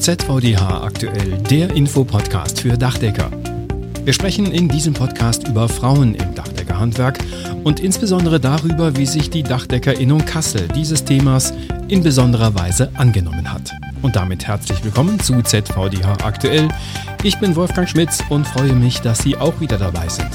ZVDH aktuell, der Infopodcast für Dachdecker. Wir sprechen in diesem Podcast über Frauen im Dachdeckerhandwerk und insbesondere darüber, wie sich die Dachdeckerinnung Kassel dieses Themas in besonderer Weise angenommen hat. Und damit herzlich willkommen zu ZVDH aktuell. Ich bin Wolfgang Schmitz und freue mich, dass Sie auch wieder dabei sind.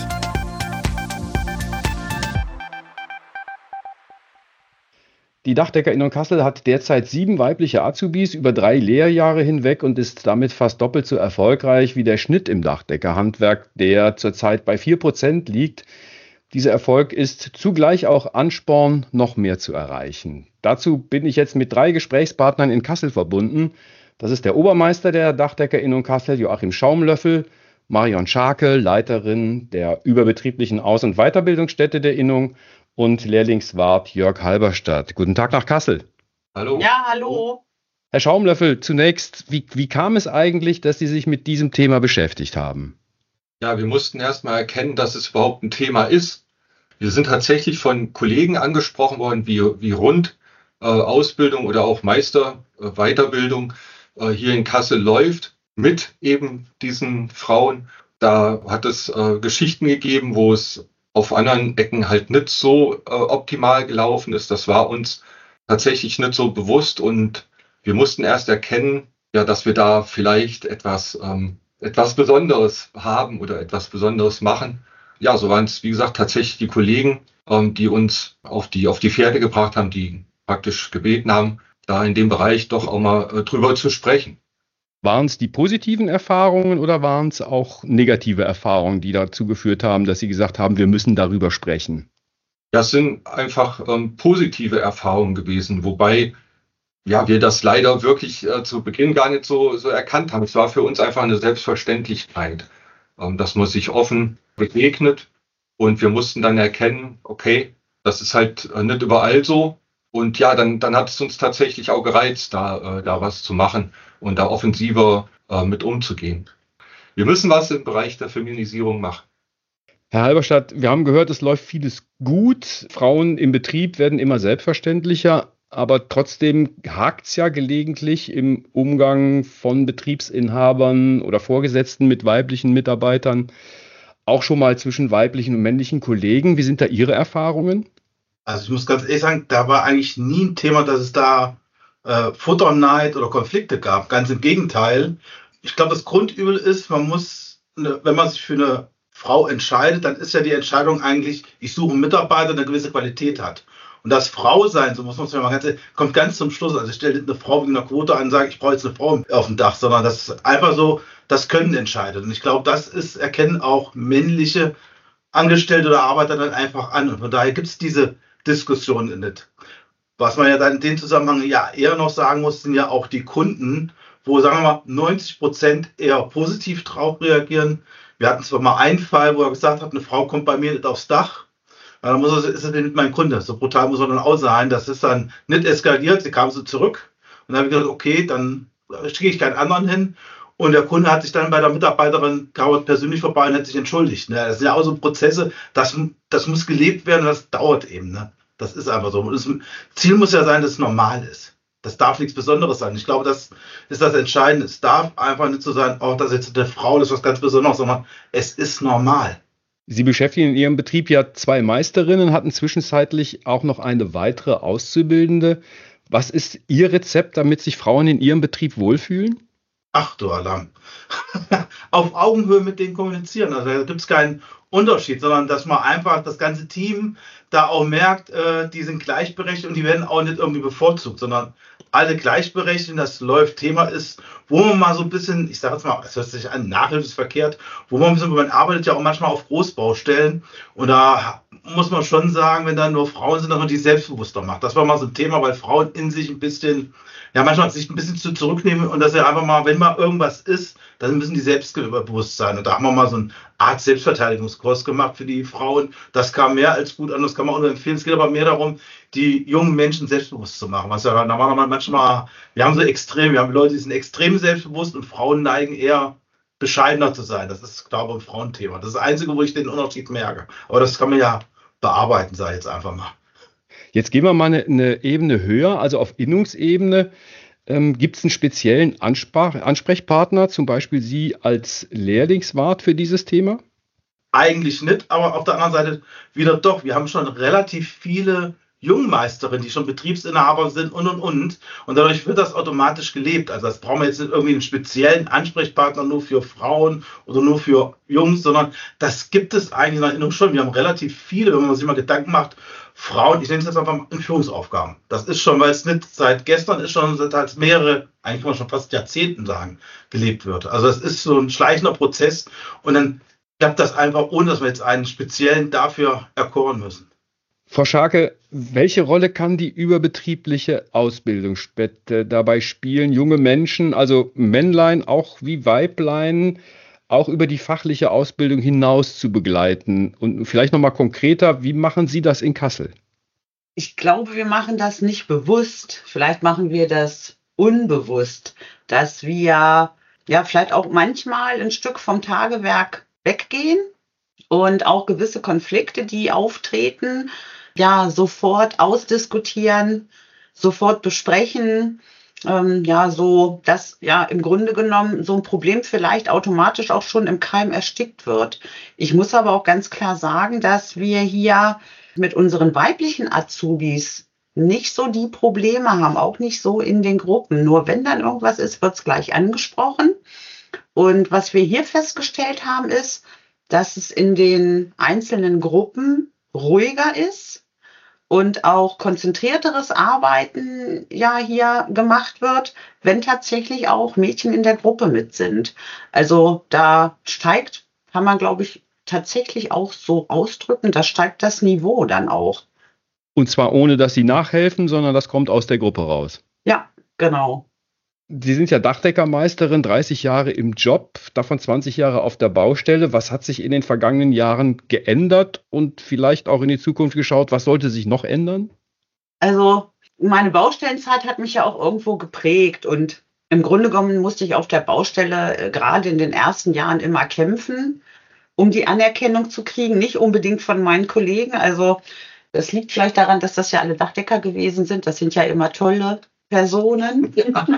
Die Dachdeckerinnung Kassel hat derzeit 7 weibliche Azubis über 3 Lehrjahre hinweg und ist damit fast doppelt so erfolgreich wie der Schnitt im Dachdeckerhandwerk, der zurzeit bei 4% liegt. Dieser Erfolg ist zugleich auch Ansporn, noch mehr zu erreichen. Dazu bin ich jetzt mit 3 Gesprächspartnern in Kassel verbunden. Das ist der Obermeister der Dachdeckerininnung Kassel, Joachim Schaumlöffel, Marion Scharke, Leiterin der überbetrieblichen Aus- und Weiterbildungsstätte der Innung, und Lehrlingswart Jörg Halberstadt. Guten Tag nach Kassel. Hallo. Ja, hallo. Herr Schaumlöffel, zunächst, wie kam es eigentlich, dass Sie sich mit diesem Thema beschäftigt haben? Ja, wir mussten erst mal erkennen, dass es überhaupt ein Thema ist. Wir sind tatsächlich von Kollegen angesprochen worden, wie rund Ausbildung oder auch Weiterbildung hier in Kassel läuft mit eben diesen Frauen. Da hat es Geschichten gegeben, wo es auf anderen Ecken halt nicht so optimal gelaufen ist. Das war uns tatsächlich nicht so bewusst und wir mussten erst erkennen, ja, dass wir da vielleicht etwas Besonderes haben oder etwas Besonderes machen. Ja, so waren es, wie gesagt, tatsächlich die Kollegen, die uns auf die Fährte gebracht haben, die praktisch gebeten haben, da in dem Bereich doch auch mal drüber zu sprechen. Waren es die positiven Erfahrungen oder waren es auch negative Erfahrungen, die dazu geführt haben, dass Sie gesagt haben, wir müssen darüber sprechen? Das sind einfach positive Erfahrungen gewesen, wobei ja, wir das leider wirklich zu Beginn gar nicht so erkannt haben. Es war für uns einfach eine Selbstverständlichkeit, dass man sich offen begegnet und wir mussten dann erkennen, okay, das ist halt nicht überall so. Und ja, dann hat es uns tatsächlich auch gereizt, da was zu machen und da offensiver mit umzugehen. Wir müssen was im Bereich der Feminisierung machen. Herr Halberstadt, wir haben gehört, es läuft vieles gut. Frauen im Betrieb werden immer selbstverständlicher, aber trotzdem hakt es ja gelegentlich im Umgang von Betriebsinhabern oder Vorgesetzten mit weiblichen Mitarbeitern, auch schon mal zwischen weiblichen und männlichen Kollegen. Wie sind da Ihre Erfahrungen? Also ich muss ganz ehrlich sagen, da war eigentlich nie ein Thema, dass es da Futterneid oder Konflikte gab. Ganz im Gegenteil. Ich glaube, das Grundübel ist, wenn man sich für eine Frau entscheidet, dann ist ja die Entscheidung eigentlich, ich suche einen Mitarbeiter, der eine gewisse Qualität hat. Und das Frausein, so muss man es mal ganz, kommt ganz zum Schluss. Also ich stelle eine Frau wegen einer Quote an und sage, ich brauche jetzt eine Frau auf dem Dach, sondern das ist einfach so, das Können entscheidet. Und ich glaube, erkennen auch männliche Angestellte oder Arbeiter dann einfach an. Und von daher gibt es diese Diskussion nicht. Was man ja dann in dem Zusammenhang ja eher noch sagen muss, sind ja auch die Kunden, wo, sagen wir mal, 90% eher positiv drauf reagieren. Wir hatten zwar mal einen Fall, wo er gesagt hat, eine Frau kommt bei mir nicht aufs Dach. Dann ist es nicht mein Kunde. So brutal muss er dann auch sein. Das ist dann nicht eskaliert. Sie kam so zurück. Und dann habe ich gesagt, okay, dann schicke ich keinen anderen hin. Und der Kunde hat sich dann bei der Mitarbeiterin persönlich vorbei und hat sich entschuldigt. Das sind ja auch so Prozesse, das muss gelebt werden, das dauert eben. Ne? Das ist einfach so. Das Ziel muss ja sein, dass es normal ist. Das darf nichts Besonderes sein. Ich glaube, das ist das Entscheidende. Es darf einfach nicht so sein, auch dass jetzt eine Frau, das ist was ganz Besonderes, sondern es ist normal. Sie beschäftigen in Ihrem Betrieb ja 2 Meisterinnen, hatten zwischenzeitlich auch noch eine weitere Auszubildende. Was ist Ihr Rezept, damit sich Frauen in Ihrem Betrieb wohlfühlen? Ach du Alarm. Auf Augenhöhe mit denen kommunizieren. Also da gibt es keinen Unterschied, sondern dass man einfach das ganze Team da auch merkt, die sind gleichberechtigt und die werden auch nicht irgendwie bevorzugt, sondern alle gleichberechtigt. Das läuft. Thema ist, wo man mal so ein bisschen, ich sage jetzt mal, es hört sich an, Nachhilfe ist verkehrt, man arbeitet ja auch manchmal auf Großbaustellen und da muss man schon sagen, wenn da nur Frauen sind, dass man die selbstbewusster macht. Das war mal so ein Thema, weil Frauen in sich ein bisschen, ja, manchmal sich ein bisschen zurücknehmen und dass sie einfach mal, wenn mal irgendwas ist, dann müssen die selbstbewusst sein. Und da haben wir mal so eine Art Selbstverteidigungskurs gemacht für die Frauen. Das kam mehr als gut an, das kann man auch nur empfehlen. Es geht aber mehr darum, die jungen Menschen selbstbewusst zu machen. Was ja normalerweise manchmal, wir haben Leute, die sind extrem selbstbewusst und Frauen neigen eher bescheidener zu sein. Das ist, glaube ich, ein Frauenthema. Das ist das Einzige, wo ich den Unterschied merke. Aber das kann man ja bearbeiten, sage ich jetzt einfach mal. Jetzt gehen wir mal eine Ebene höher, also auf Innungsebene. Gibt es einen speziellen Ansprechpartner, zum Beispiel Sie als Lehrlingswart für dieses Thema? Eigentlich nicht, aber auf der anderen Seite wieder doch. Wir haben schon relativ viele Jungmeisterinnen, die schon Betriebsinhaber sind und. Und dadurch wird das automatisch gelebt. Also das brauchen wir jetzt nicht irgendwie einen speziellen Ansprechpartner nur für Frauen oder nur für Jungs, sondern das gibt es eigentlich in der Innung schon. Wir haben relativ viele, wenn man sich mal Gedanken macht, Frauen, ich nenne es jetzt einfach mal in Führungsaufgaben. Das ist schon, weil es nicht seit gestern ist, schon seit mehrere, eigentlich kann man schon fast Jahrzehnten sagen, gelebt wird. Also das ist so ein schleichender Prozess und dann klappt das einfach, ohne dass wir jetzt einen speziellen dafür erkoren müssen. Frau Scharke, welche Rolle kann die überbetriebliche Ausbildung dabei spielen, junge Menschen, also Männlein auch wie Weiblein, auch über die fachliche Ausbildung hinaus zu begleiten? Und vielleicht nochmal konkreter, wie machen Sie das in Kassel? Ich glaube, wir machen das nicht bewusst. Vielleicht machen wir das unbewusst, dass wir ja vielleicht auch manchmal ein Stück vom Tagewerk weggehen und auch gewisse Konflikte, die auftreten, ja, sofort ausdiskutieren, sofort besprechen, so dass ja im Grunde genommen so ein Problem vielleicht automatisch auch schon im Keim erstickt wird. Ich muss aber auch ganz klar sagen, dass wir hier mit unseren weiblichen Azubis nicht so die Probleme haben, auch nicht so in den Gruppen. Nur wenn dann irgendwas ist, wird es gleich angesprochen. Und was wir hier festgestellt haben, ist, dass es in den einzelnen Gruppen ruhiger ist und auch konzentrierteres Arbeiten ja hier gemacht wird, wenn tatsächlich auch Mädchen in der Gruppe mit sind. Also da steigt, kann man glaube ich tatsächlich auch so ausdrücken, da steigt das Niveau dann auch. Und zwar ohne, dass Sie nachhelfen, sondern das kommt aus der Gruppe raus. Ja, genau. Sie sind ja Dachdeckermeisterin, 30 Jahre im Job, davon 20 Jahre auf der Baustelle. Was hat sich in den vergangenen Jahren geändert und vielleicht auch in die Zukunft geschaut? Was sollte sich noch ändern? Also meine Baustellenzeit hat mich ja auch irgendwo geprägt und im Grunde genommen musste ich auf der Baustelle gerade in den ersten Jahren immer kämpfen, um die Anerkennung zu kriegen, nicht unbedingt von meinen Kollegen. Also das liegt vielleicht daran, dass das ja alle Dachdecker gewesen sind. Das sind ja immer tolle Personen,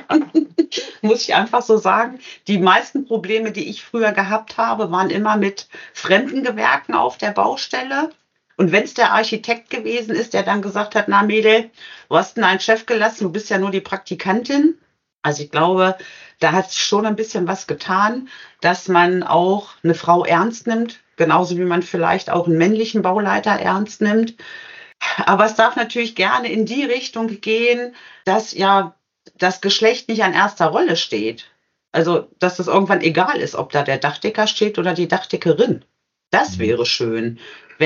muss ich einfach so sagen. Die meisten Probleme, die ich früher gehabt habe, waren immer mit fremden Gewerken auf der Baustelle. Und wenn es der Architekt gewesen ist, der dann gesagt hat, na Mädel, wo hast denn einen Chef gelassen? Du bist ja nur die Praktikantin. Also ich glaube, da hat sich schon ein bisschen was getan, dass man auch eine Frau ernst nimmt, genauso wie man vielleicht auch einen männlichen Bauleiter ernst nimmt. Aber es darf natürlich gerne in die Richtung gehen, dass ja das Geschlecht nicht an erster Rolle steht. Also, dass es irgendwann egal ist, ob da der Dachdecker steht oder die Dachdeckerin. Das wäre schön,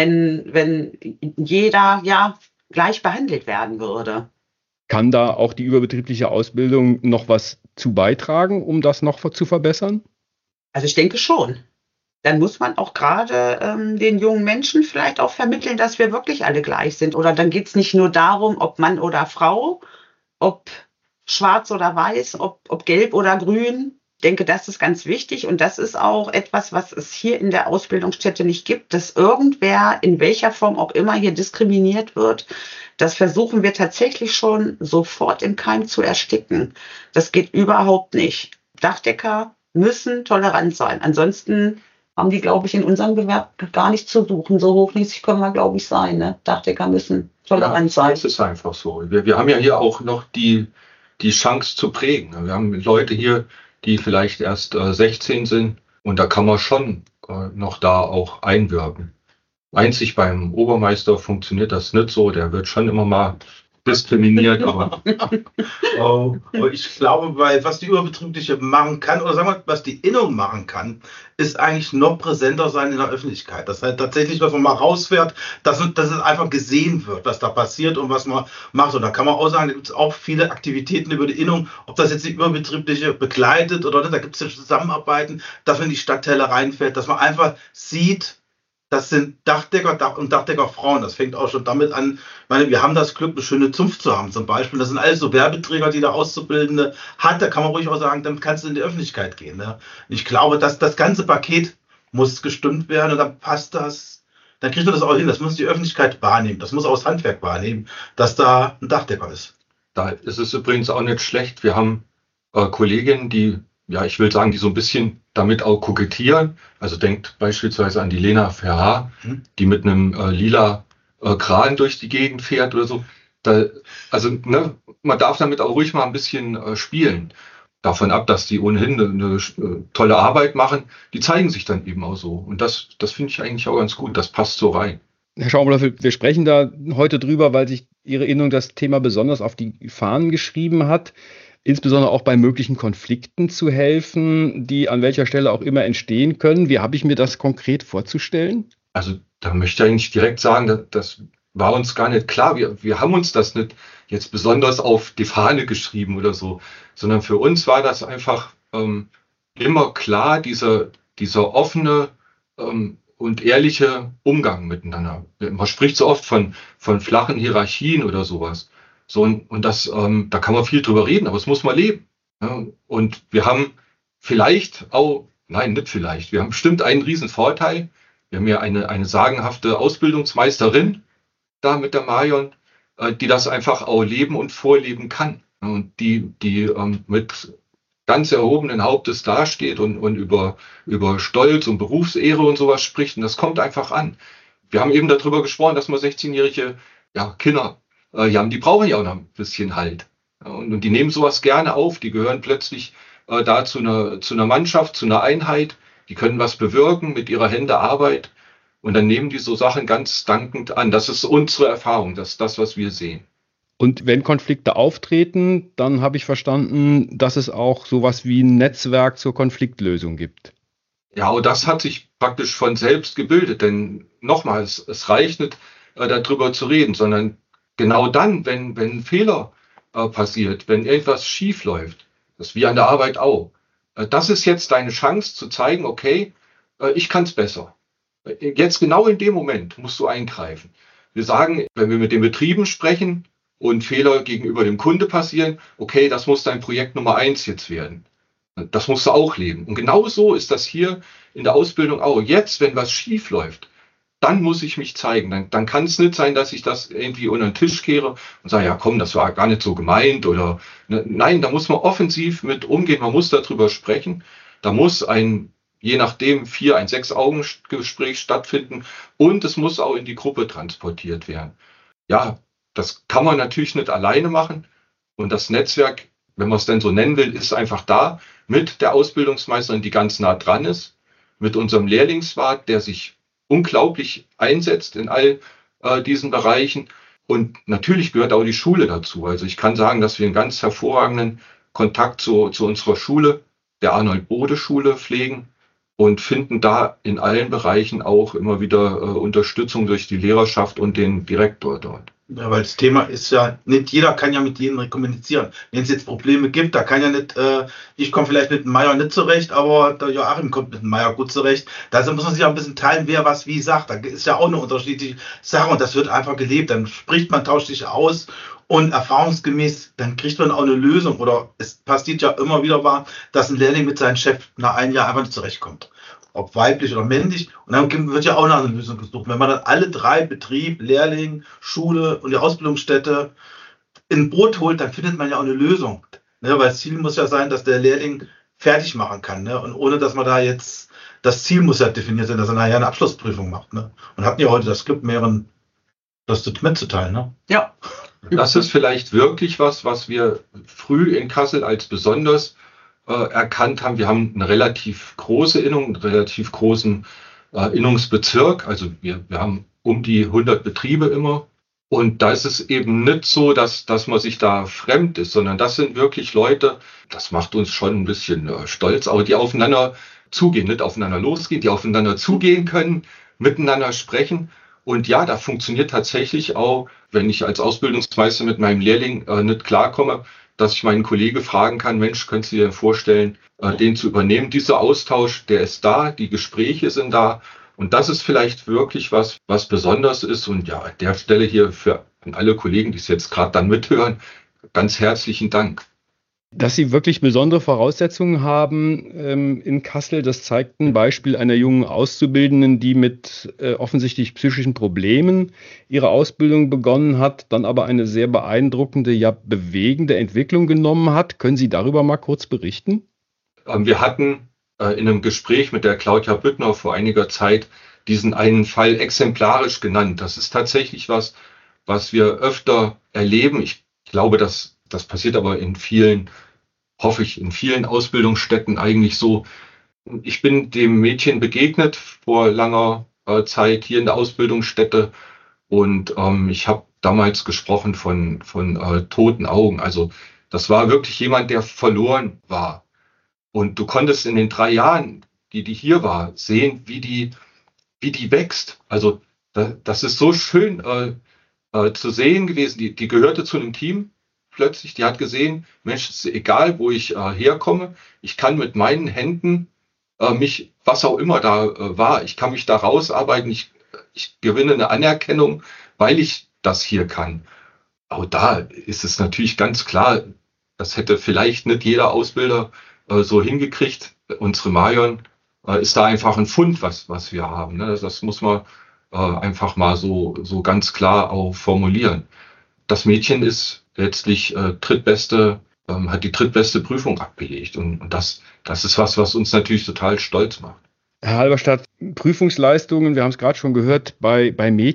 wenn jeder ja gleich behandelt werden würde. Kann da auch die überbetriebliche Ausbildung noch was zu beitragen, um das noch zu verbessern? Also ich denke schon. Dann muss man auch gerade den jungen Menschen vielleicht auch vermitteln, dass wir wirklich alle gleich sind. Oder dann geht es nicht nur darum, ob Mann oder Frau, ob schwarz oder weiß, ob gelb oder grün. Ich denke, das ist ganz wichtig und das ist auch etwas, was es hier in der Ausbildungsstätte nicht gibt, dass irgendwer in welcher Form auch immer hier diskriminiert wird. Das versuchen wir tatsächlich schon sofort im Keim zu ersticken. Das geht überhaupt nicht. Dachdecker müssen tolerant sein. Ansonsten haben die, glaube ich, in unserem Gewerbe gar nicht zu suchen. So hochnäsig können wir, glaube ich, sein. Ne? Dachdecker müssen tolerant sein. Das ist einfach so. Wir haben ja hier auch noch die Chance zu prägen. Wir haben Leute hier, die vielleicht erst 16 sind und da kann man schon noch da auch einwirken. Einzig beim Obermeister funktioniert das nicht so. Der wird schon immer mal diskriminiert. Aber ich glaube, was die überbetriebliche machen kann, oder sagen wir, was die Innung machen kann, ist eigentlich noch präsenter sein in der Öffentlichkeit. Das heißt tatsächlich, dass man mal rausfährt, dass es einfach gesehen wird, was da passiert und was man macht. Und da kann man auch sagen, da gibt es auch viele Aktivitäten über die Innung, ob das jetzt die überbetriebliche begleitet oder nicht, da gibt es ja Zusammenarbeiten, dass man in die Stadtteile reinfährt, dass man einfach sieht, das sind Dachdecker und Dachdeckerfrauen. Das fängt auch schon damit an. Ich meine, wir haben das Glück, eine schöne Zunft zu haben zum Beispiel. Das sind alles so Werbeträger, die der Auszubildende hat. Da kann man ruhig auch sagen, damit kannst du in die Öffentlichkeit gehen. Ne? Ich glaube, dass das ganze Paket muss gestimmt werden und dann passt das. Dann kriegt man das auch hin. Das muss die Öffentlichkeit wahrnehmen. Das muss auch das Handwerk wahrnehmen, dass da ein Dachdecker ist. Da ist es übrigens auch nicht schlecht. Wir haben Kolleginnen, die, ja, ich will sagen, die so ein bisschen damit auch kokettieren. Also denkt beispielsweise an die Lena Verhaar, die mit einem lila Kran durch die Gegend fährt oder so. Also man darf damit auch ruhig mal ein bisschen spielen. Davon ab, dass die ohnehin eine tolle Arbeit machen, die zeigen sich dann eben auch so. Und das finde ich eigentlich auch ganz gut. Das passt so rein. Herr Schaumlöffel, wir sprechen da heute drüber, weil sich Ihre Innung das Thema besonders auf die Fahnen geschrieben hat, insbesondere auch bei möglichen Konflikten zu helfen, die an welcher Stelle auch immer entstehen können. Wie habe ich mir das konkret vorzustellen? Also da möchte ich eigentlich direkt sagen, das war uns gar nicht klar. Wir haben uns das nicht jetzt besonders auf die Fahne geschrieben oder so, sondern für uns war das einfach immer klar, dieser offene und ehrliche Umgang miteinander. Man spricht so oft von flachen Hierarchien oder sowas. So, und das, da kann man viel drüber reden, aber es muss man leben. Ja? Und wir haben vielleicht auch, nein, nicht vielleicht, wir haben bestimmt einen riesen Vorteil. Wir haben ja eine sagenhafte Ausbildungsmeisterin da mit der Marion, die das einfach auch leben und vorleben kann. Und die mit ganz erhobenen Hauptes dasteht und über Stolz und Berufsehre und sowas spricht. Und das kommt einfach an. Wir haben eben darüber gesprochen, dass wir 16-jährige Kinder haben, die brauchen ja auch noch ein bisschen Halt. Und die nehmen sowas gerne auf. Die gehören plötzlich da zu einer Mannschaft, zu einer Einheit. Die können was bewirken mit ihrer Hände Arbeit. Und dann nehmen die so Sachen ganz dankend an. Das ist unsere Erfahrung, das ist das, was wir sehen. Und wenn Konflikte auftreten, dann habe ich verstanden, dass es auch sowas wie ein Netzwerk zur Konfliktlösung gibt. Ja, und das hat sich praktisch von selbst gebildet. Denn nochmals, es reicht nicht, darüber zu reden, sondern genau dann, wenn ein Fehler passiert, wenn irgendwas schief läuft, das ist wie an der Arbeit auch. Das ist jetzt deine Chance zu zeigen, okay, ich kann es besser. Jetzt genau in dem Moment musst du eingreifen. Wir sagen, wenn wir mit den Betrieben sprechen und Fehler gegenüber dem Kunde passieren, okay, das muss dein Projekt Nummer 1 jetzt werden. Das musst du auch leben. Und genau so ist das hier in der Ausbildung auch. Jetzt, wenn was schief läuft, dann muss ich mich zeigen. Dann kann es nicht sein, dass ich das irgendwie unter den Tisch kehre und sage, ja komm, das war gar nicht so gemeint. Oder nein, da muss man offensiv mit umgehen. Man muss darüber sprechen. Da muss je nachdem, ein 6-Augen-Gespräch stattfinden und es muss auch in die Gruppe transportiert werden. Ja, das kann man natürlich nicht alleine machen und das Netzwerk, wenn man es denn so nennen will, ist einfach da mit der Ausbildungsmeisterin, die ganz nah dran ist, mit unserem Lehrlingswart, der sich unglaublich einsetzt in all diesen Bereichen und natürlich gehört auch die Schule dazu. Also ich kann sagen, dass wir einen ganz hervorragenden Kontakt zu unserer Schule, der Arnold-Bode-Schule, pflegen und finden da in allen Bereichen auch immer wieder Unterstützung durch die Lehrerschaft und den Direktor dort. Ja, weil das Thema ist ja, nicht jeder kann ja mit jedem kommunizieren. Wenn es jetzt Probleme gibt, da kann ja nicht, ich komme vielleicht mit dem Meier nicht zurecht, aber der Joachim kommt mit dem Meier gut zurecht. Da muss man sich auch ein bisschen teilen, wer was wie sagt. Da ist ja auch eine unterschiedliche Sache und das wird einfach gelebt. Dann spricht man, tauscht sich aus und erfahrungsgemäß, dann kriegt man auch eine Lösung. Oder es passiert ja immer wieder wahr, dass ein Lehrling mit seinem Chef nach einem Jahr einfach nicht zurechtkommt. Ob weiblich oder männlich. Und dann wird ja auch nach einer Lösung gesucht. Wenn man dann alle drei, Betrieb, Lehrling, Schule und die Ausbildungsstätte in ein Boot holt, dann findet man ja auch eine Lösung. Ne? Weil das Ziel muss ja sein, dass der Lehrling fertig machen kann. Ne? Und ohne, dass man da jetzt, das Ziel muss ja definiert sein, dass er nachher eine Abschlussprüfung macht. Ne? Und hatten ja heute das Glück, mehreren das mitzuteilen. Ne? Ja. Das ist vielleicht wirklich was wir früh in Kassel als besonders erkannt haben. Wir haben eine relativ große Innung, einen relativ großen Innungsbezirk. Also wir haben um die 100 Betriebe immer. Und da ist es eben nicht so, dass man sich da fremd ist, sondern das sind wirklich Leute, das macht uns schon ein bisschen stolz, aber die aufeinander zugehen, nicht aufeinander losgehen, die aufeinander zugehen können, miteinander sprechen. Und ja, da funktioniert tatsächlich auch, wenn ich als Ausbildungsmeister mit meinem Lehrling nicht klarkomme, dass ich meinen Kollegen fragen kann, Mensch, könntest du dir vorstellen, den zu übernehmen? Dieser Austausch, der ist da, die Gespräche sind da. Und das ist vielleicht wirklich was besonders ist. Und ja, an der Stelle hier an alle Kollegen, die es jetzt gerade dann mithören, ganz herzlichen Dank. Dass Sie wirklich besondere Voraussetzungen haben in Kassel, das zeigt ein Beispiel einer jungen Auszubildenden, die mit offensichtlich psychischen Problemen ihre Ausbildung begonnen hat, dann aber eine sehr beeindruckende, ja bewegende Entwicklung genommen hat. Können Sie darüber mal kurz berichten? Wir hatten in einem Gespräch mit der Claudia Büttner vor einiger Zeit diesen einen Fall exemplarisch genannt. Das ist tatsächlich was wir öfter erleben. Ich glaube, das passiert aber in vielen Ausbildungsstätten eigentlich so. Ich bin dem Mädchen begegnet vor langer Zeit hier in der Ausbildungsstätte und ich habe damals gesprochen von toten Augen. Also das war wirklich jemand, der verloren war. Und du konntest in den 3 Jahren, die hier war, sehen, wie die wächst. Also das ist so schön zu sehen gewesen. Die gehörte zu einem Team plötzlich. Die hat gesehen, Mensch, es ist egal, wo ich herkomme. Ich kann mit meinen Händen mich, was auch immer da war, ich kann mich da rausarbeiten. Ich gewinne eine Anerkennung, weil ich das hier kann. Aber da ist es natürlich ganz klar, das hätte vielleicht nicht jeder Ausbilder so hingekriegt. Unsere Marion ist da einfach ein Fund, was wir haben. Ne? Das muss man einfach mal so ganz klar auch formulieren. Das Mädchen ist letztlich hat die drittbeste Prüfung abgelegt. Und das ist was uns natürlich total stolz macht. Herr Halberstadt, Prüfungsleistungen, wir haben es gerade schon gehört, bei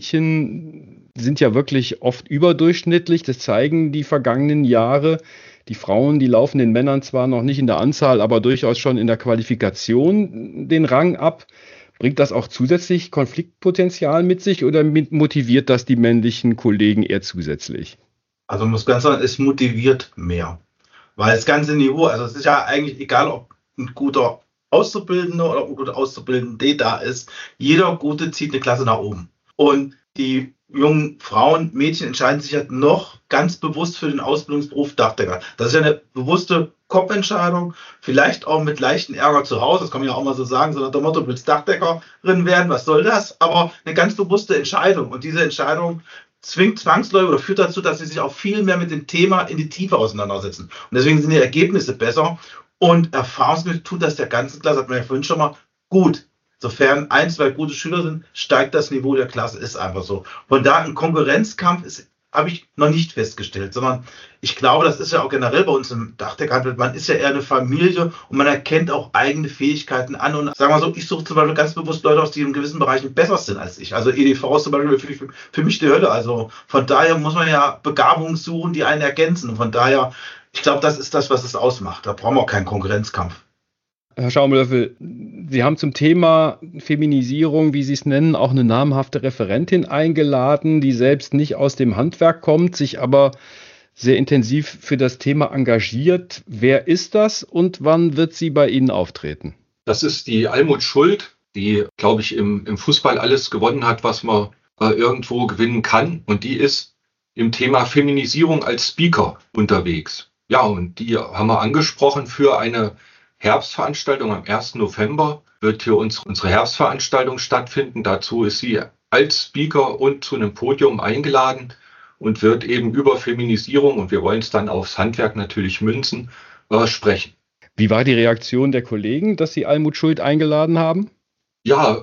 Mädchen sind ja wirklich oft überdurchschnittlich. Das zeigen die vergangenen Jahre. Die Frauen, die laufen den Männern zwar noch nicht in der Anzahl, aber durchaus schon in der Qualifikation den Rang ab. Bringt das auch zusätzlich Konfliktpotenzial mit sich oder motiviert das die männlichen Kollegen eher zusätzlich? Also muss ganz sagen, es motiviert mehr. Weil das ganze Niveau, also es ist ja eigentlich egal, ob ein guter Auszubildender oder ein guter Auszubildende da ist, jeder Gute zieht eine Klasse nach oben. Und die jungen Frauen, Mädchen entscheiden sich halt noch ganz bewusst für den Ausbildungsberuf Dachdecker. Das ist ja eine bewusste Kopfentscheidung, vielleicht auch mit leichten Ärger zu Hause, das kann man ja auch mal so sagen, so nach dem Motto, du willst Dachdeckerin werden, was soll das? Aber eine ganz bewusste Entscheidung. Und diese Entscheidung zwingt zwangsläufig oder führt dazu, dass sie sich auch viel mehr mit dem Thema in die Tiefe auseinandersetzen. Und deswegen sind die Ergebnisse besser. Und erfahrungsgemäß tut das der ganzen Klasse, hat man ja vorhin schon mal, gut. Sofern 1, 2 gute Schüler sind, steigt das Niveau der Klasse, ist einfach so. Von da ein Konkurrenzkampf habe ich noch nicht festgestellt, sondern ich glaube, das ist ja auch generell bei uns im Dachdeckerhandwerk, man ist ja eher eine Familie und man erkennt auch eigene Fähigkeiten an und sagen wir so, ich suche zum Beispiel ganz bewusst Leute aus, die in gewissen Bereichen besser sind als ich. Also EDV ist zum Beispiel für mich die Hölle. Also von daher muss man ja Begabungen suchen, die einen ergänzen. Und von daher, ich glaube, das ist das, was es ausmacht. Da brauchen wir auch keinen Konkurrenzkampf. Herr Schaumlöffel, Sie haben zum Thema Feminisierung, wie Sie es nennen, auch eine namhafte Referentin eingeladen, die selbst nicht aus dem Handwerk kommt, sich aber sehr intensiv für das Thema engagiert. Wer ist das und wann wird sie bei Ihnen auftreten? Das ist die Almut Schuld, die, glaube ich, im Fußball alles gewonnen hat, was man irgendwo gewinnen kann. Und die ist im Thema Feminisierung als Speaker unterwegs. Ja, und die haben wir angesprochen für eine Herbstveranstaltung. Am 1. November wird hier unsere Herbstveranstaltung stattfinden. Dazu ist sie als Speaker und zu einem Podium eingeladen und wird eben über Feminisierung, und wir wollen es dann aufs Handwerk natürlich münzen, sprechen. Wie war die Reaktion der Kollegen, dass Sie Almut Schuld eingeladen haben? Ja,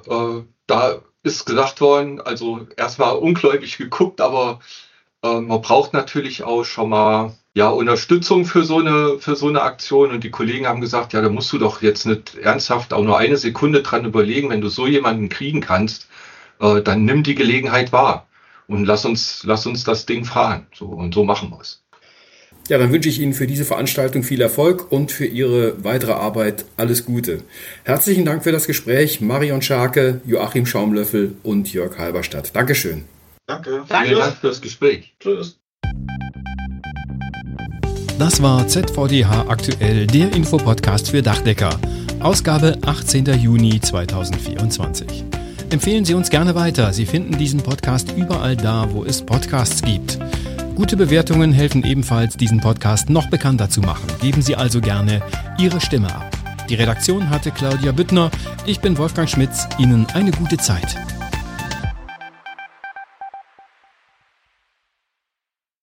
da ist gesagt worden, also erstmal ungläubig geguckt, aber man braucht natürlich auch schon mal Unterstützung für so eine Aktion. Und die Kollegen haben gesagt, ja, da musst du doch jetzt nicht ernsthaft auch nur eine Sekunde dran überlegen, wenn du so jemanden kriegen kannst, dann nimm die Gelegenheit wahr und lass uns das Ding fahren. Und so machen wir es. Ja, dann wünsche ich Ihnen für diese Veranstaltung viel Erfolg und für Ihre weitere Arbeit alles Gute. Herzlichen Dank für das Gespräch, Marion Scharke, Joachim Schaumlöffel und Jörg Halberstadt. Dankeschön. Danke. Vielen Dank für das Gespräch. Tschüss. Das war ZVDH aktuell, der Infopodcast für Dachdecker. Ausgabe 18. Juni 2024. Empfehlen Sie uns gerne weiter. Sie finden diesen Podcast überall da, wo es Podcasts gibt. Gute Bewertungen helfen ebenfalls, diesen Podcast noch bekannter zu machen. Geben Sie also gerne Ihre Stimme ab. Die Redaktion hatte Claudia Büttner. Ich bin Wolfgang Schmitz. Ihnen eine gute Zeit.